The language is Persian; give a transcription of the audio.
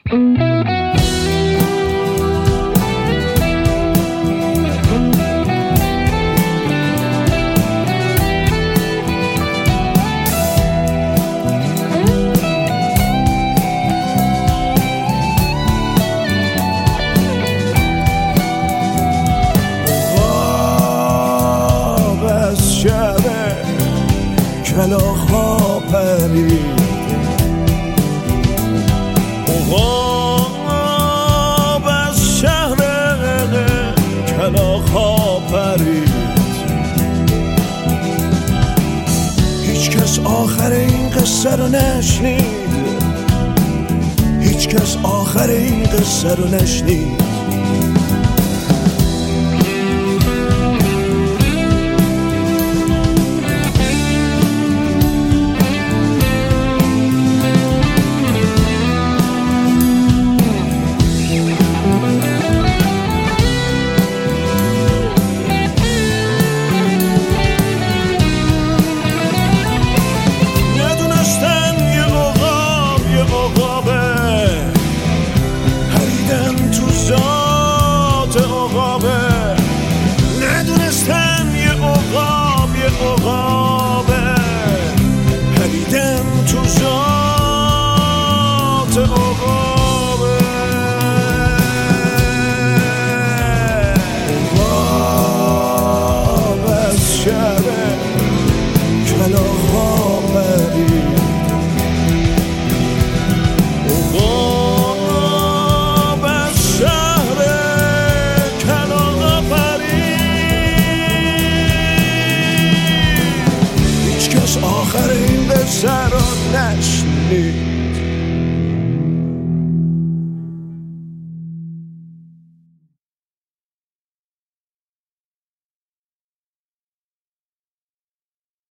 کلاغ‌ها پرید، عقاب از شهر کلاغ‌ها پرید. هیچ کس آخر این قصه رو نشنید، هیچ کس آخر این قصه رو نشنید. عقابه پریدم تو ذات عقابه.